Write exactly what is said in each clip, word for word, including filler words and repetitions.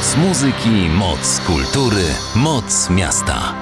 Moc muzyki, moc kultury, moc miasta.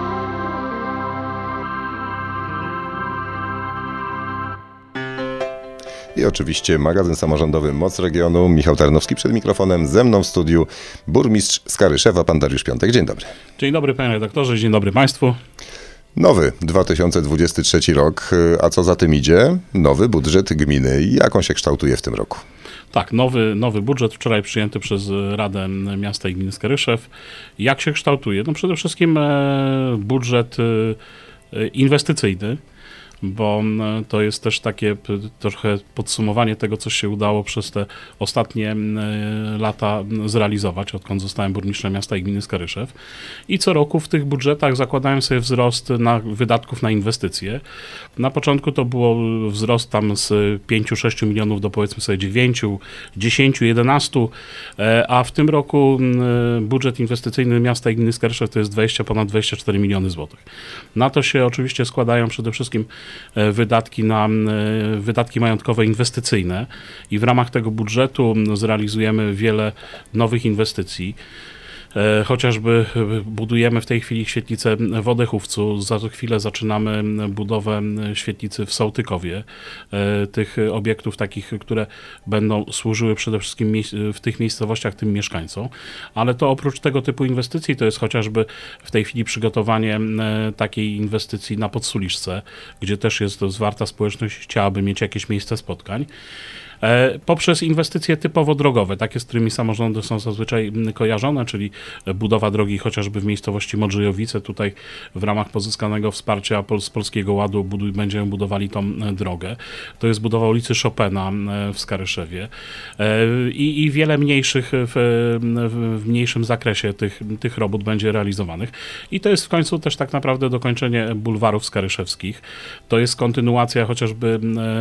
I oczywiście magazyn samorządowy Moc Regionu. Michał Tarnowski przed mikrofonem, ze mną w studiu burmistrz Skaryszewa, pan Dariusz Piątek. Dzień dobry. Dzień dobry panie redaktorze, dzień dobry państwu. Nowy dwa tysiące dwudziesty trzeci rok, a co za tym idzie? Nowy budżet gminy. Jak on się kształtuje w tym roku? Tak, nowy, nowy budżet wczoraj przyjęty przez Radę Miasta i Gminy Skaryszew. Jak się kształtuje? No przede wszystkim e, budżet e, inwestycyjny, bo to jest też takie trochę podsumowanie tego, co się udało przez te ostatnie lata zrealizować, odkąd zostałem burmistrzem miasta i gminy Skaryszew. I co roku w tych budżetach zakładałem sobie wzrost na wydatków na inwestycje. Na początku to było wzrost tam z pięciu do sześciu milionów do powiedzmy sobie dziewięciu, dziesięciu, jedenastu, a w tym roku budżet inwestycyjny miasta i gminy Skaryszew to jest dwadzieścia, ponad dwadzieścia cztery miliony złotych. Na to się oczywiście składają przede wszystkim wydatki na wydatki majątkowe inwestycyjne i w ramach tego budżetu zrealizujemy wiele nowych inwestycji. Chociażby budujemy w tej chwili świetlicę w Odechówcu, za chwilę zaczynamy budowę świetlicy w Sołtykowie, tych obiektów takich, które będą służyły przede wszystkim w tych miejscowościach tym mieszkańcom, ale to oprócz tego typu inwestycji to jest chociażby w tej chwili przygotowanie takiej inwestycji na Podsuliszce, gdzie też jest zwarta społeczność, chciałaby mieć jakieś miejsce spotkań. Poprzez inwestycje typowo drogowe, takie, z którymi samorządy są zazwyczaj kojarzone, czyli budowa drogi chociażby w miejscowości Modrzejowice. Tutaj w ramach pozyskanego wsparcia z Polskiego Ładu buduj, będziemy budowali tą drogę. To jest budowa ulicy Chopina w Skaryszewie i, i wiele mniejszych, w, w mniejszym zakresie tych, tych robót będzie realizowanych. I to jest w końcu też tak naprawdę dokończenie bulwarów skaryszewskich. To jest kontynuacja chociażby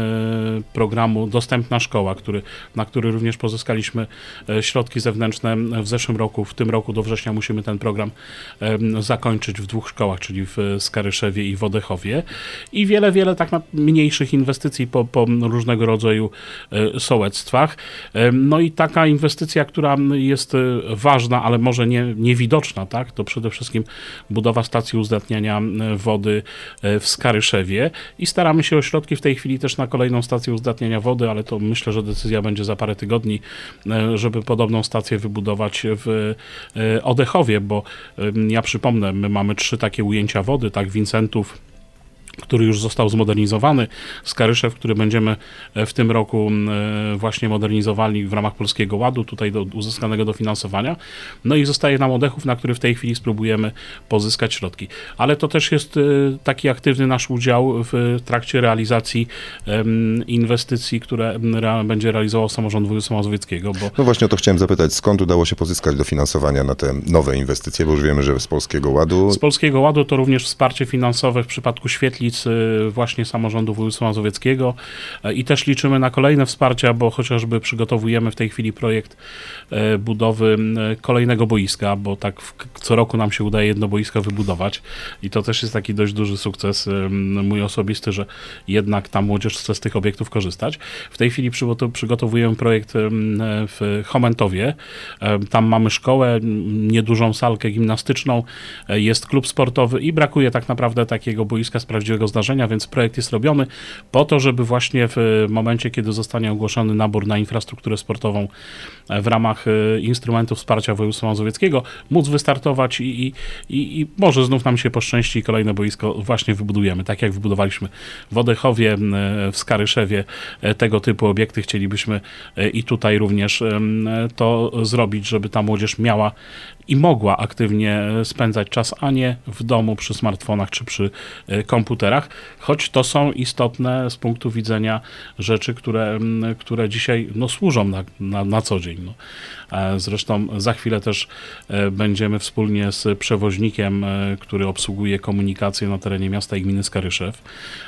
programu Dostępna Szkoła, który, na który również pozyskaliśmy środki zewnętrzne w zeszłym roku. W tym roku do września musimy ten program zakończyć w dwóch szkołach, czyli w Skaryszewie i w Odechowie. I wiele, wiele tak na mniejszych inwestycji po, po różnego rodzaju sołectwach. No i taka inwestycja, która jest ważna, ale może nie, niewidoczna, tak, to przede wszystkim budowa stacji uzdatniania wody w Skaryszewie i staramy się o środki w tej chwili też na kolejną stację uzdatniania wody, ale to myślę, że decyzja będzie za parę tygodni, żeby podobną stację wybudować w Odechowie, bo ja przypomnę, my mamy trzy takie ujęcia wody, tak, Wincentów, który już został zmodernizowany, Skaryszew, który będziemy w tym roku właśnie modernizowali w ramach Polskiego Ładu, tutaj do uzyskanego dofinansowania. No i zostaje nam Odechów, na który w tej chwili spróbujemy pozyskać środki. Ale to też jest taki aktywny nasz udział w trakcie realizacji inwestycji, które będzie realizował samorząd województwa mazowieckiego. Bo... No właśnie o to chciałem zapytać, skąd udało się pozyskać dofinansowania na te nowe inwestycje, bo już wiemy, że z Polskiego Ładu. Z Polskiego Ładu to również wsparcie finansowe w przypadku świetlic właśnie samorządu województwa mazowieckiego i też liczymy na kolejne wsparcia, bo chociażby przygotowujemy w tej chwili projekt budowy kolejnego boiska, bo tak co roku nam się udaje jedno boisko wybudować i to też jest taki dość duży sukces mój osobisty, że jednak ta młodzież chce z tych obiektów korzystać. W tej chwili przygotowujemy projekt w Chomentowie. Tam mamy szkołę, niedużą salkę gimnastyczną, jest klub sportowy i brakuje tak naprawdę takiego boiska z prawdziwego zdarzenia, więc projekt jest robiony po to, żeby właśnie w momencie, kiedy zostanie ogłoszony nabór na infrastrukturę sportową w ramach instrumentu wsparcia województwa mazowieckiego, móc wystartować i, i, i może znów nam się poszczęści i kolejne boisko właśnie wybudujemy. Tak jak wybudowaliśmy w Odechowie, w Skaryszewie, tego typu obiekty chcielibyśmy i tutaj również to zrobić, żeby ta młodzież miała i mogła aktywnie spędzać czas, a nie w domu przy smartfonach czy przy komputerach, choć to są istotne z punktu widzenia rzeczy, które, które dzisiaj no, służą na, na, na co dzień. No. Zresztą za chwilę też będziemy wspólnie z przewoźnikiem, który obsługuje komunikację na terenie miasta i gminy Skaryszew,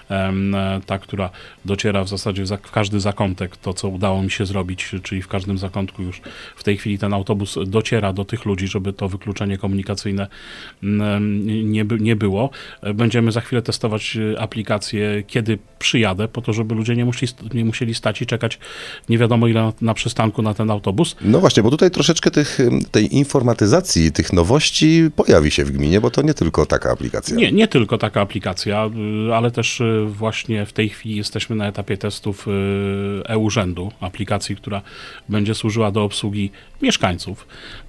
ta, która dociera w zasadzie w każdy zakątek, to co udało mi się zrobić, czyli w każdym zakątku już w tej chwili ten autobus dociera do tych ludzi, żeby to wykluczenie komunikacyjne nie, nie było. Będziemy za chwilę testować wprowadzić aplikację, kiedy przyjadę, po to, żeby ludzie nie musieli, nie musieli stać i czekać nie wiadomo ile na, na przystanku na ten autobus. No właśnie, bo tutaj troszeczkę tych, tej informatyzacji, tych nowości pojawi się w gminie, bo to nie tylko taka aplikacja. Nie, nie tylko taka aplikacja, ale też właśnie w tej chwili jesteśmy na etapie testów e-urzędu, aplikacji, która będzie służyła do obsługi mieszkańców,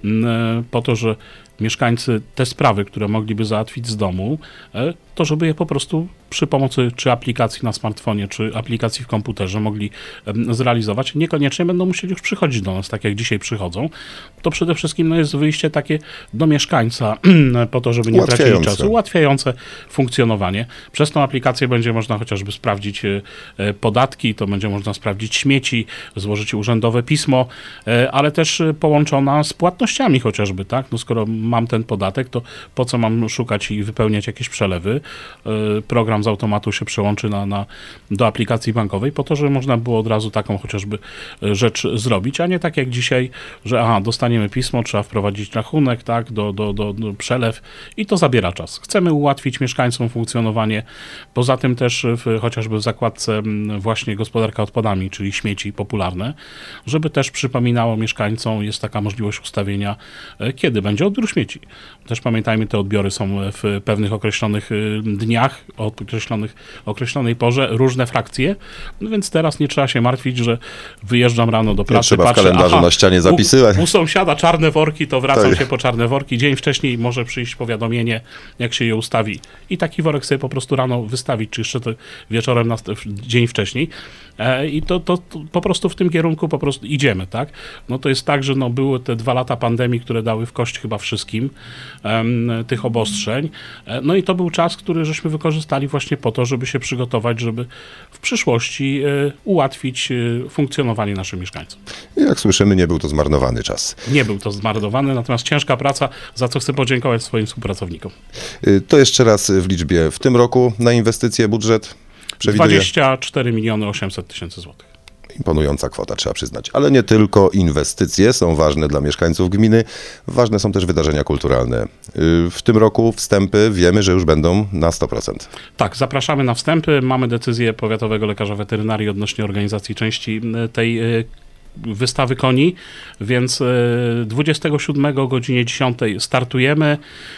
po to, że mieszkańcy te sprawy, które mogliby załatwić z domu, to żeby je po prostu przy pomocy czy aplikacji na smartfonie, czy aplikacji w komputerze mogli zrealizować. Niekoniecznie będą musieli już przychodzić do nas, tak jak dzisiaj przychodzą. To przede wszystkim no, jest wyjście takie do mieszkańca po to, żeby nie tracili czasu, ułatwiające funkcjonowanie. Przez tą aplikację będzie można chociażby sprawdzić podatki, to będzie można sprawdzić śmieci, złożyć urzędowe pismo, ale też połączona z płatnościami chociażby, tak? No skoro mam ten podatek, to po co mam szukać i wypełniać jakieś przelewy? Program z automatu się przełączy na, na, do aplikacji bankowej po to, żeby można było od razu taką chociażby rzecz zrobić, a nie tak jak dzisiaj, że aha, dostaniemy pismo, trzeba wprowadzić rachunek, tak, do, do, do, do przelew i to zabiera czas. Chcemy ułatwić mieszkańcom funkcjonowanie, poza tym też w, chociażby w zakładce właśnie gospodarka odpadami, czyli śmieci popularne, żeby też przypominało mieszkańcom, jest taka możliwość ustawienia, kiedy będzie odbiór śmieci. Też pamiętajmy, te odbiory są w pewnych określonych dniach, o określonych, określonej porze, różne frakcje, no więc teraz nie trzeba się martwić, że wyjeżdżam rano do pracy, nie trzeba patrzę, w kalendarzu aha, na ścianie zapisywać. U, u sąsiada czarne worki, to wracam To... się po czarne worki. Dzień wcześniej może przyjść powiadomienie, jak się je ustawi i taki worek sobie po prostu rano wystawić, czy jeszcze to wieczorem na dzień wcześniej. E, I to, to, to po prostu w tym kierunku po prostu idziemy, tak? No to jest tak, że no były te dwa lata pandemii, które dały w kość chyba wszystkim em, tych obostrzeń. E, no i to był czas, który żeśmy wykorzystali właśnie po to, żeby się przygotować, żeby w przyszłości e, ułatwić e, funkcjonowanie naszym mieszkańcom. Jak słyszymy, nie był to zmarnowany czas. Nie był to zmarnowany, natomiast ciężka praca, za co chcę podziękować swoim współpracownikom. To jeszcze raz w liczbie. W tym roku na inwestycje budżet przewiduje... dwadzieścia cztery miliony osiemset tysięcy złotych. Imponująca kwota, trzeba przyznać. Ale nie tylko inwestycje są ważne dla mieszkańców gminy, ważne są też wydarzenia kulturalne. W tym roku wstępy wiemy, że już będą na sto procent. Tak, zapraszamy na wstępy. Mamy decyzję powiatowego lekarza weterynarii odnośnie organizacji części tej wystawy koni, więc dwudziestego siódmego o godzinie dziesiątej startujemy.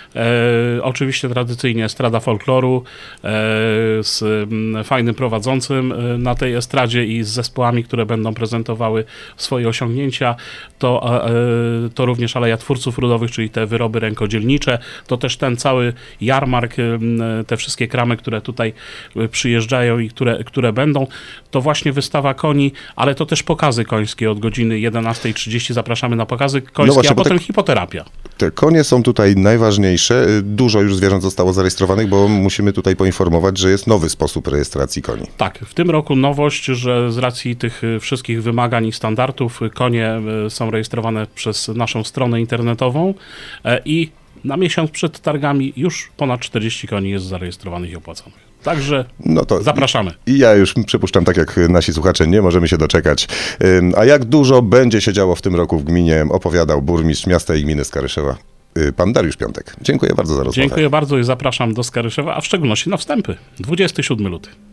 E, oczywiście tradycyjnie estrada folkloru e, z fajnym prowadzącym na tej estradzie i z zespołami, które będą prezentowały swoje osiągnięcia. To, e, to również Aleja Twórców Ludowych, czyli te wyroby rękodzielnicze. To też ten cały jarmark, te wszystkie kramy, które tutaj przyjeżdżają i które, które będą. To właśnie wystawa koni, ale to też pokazy końskie od godziny jedenastej trzydzieści. Zapraszamy na pokazy końskie, no właśnie, a potem te, hipoterapia. Te konie są tutaj najważniejsze. Dużo już zwierząt zostało zarejestrowanych, bo musimy tutaj poinformować, że jest nowy sposób rejestracji koni. Tak, w tym roku nowość, że z racji tych wszystkich wymagań i standardów konie są rejestrowane przez naszą stronę internetową i na miesiąc przed targami już ponad czterdzieści koni jest zarejestrowanych i opłaconych. Także no to zapraszamy. I ja już przypuszczam, tak jak nasi słuchacze, nie możemy się doczekać. A jak dużo będzie się działo w tym roku w gminie, opowiadał burmistrz miasta i gminy Skaryszewa, pan Dariusz Piątek. Dziękuję bardzo za rozmowę. Dziękuję bardzo i zapraszam do Skaryszewa, a w szczególności na wstępy. dwudziestego siódmego lutego.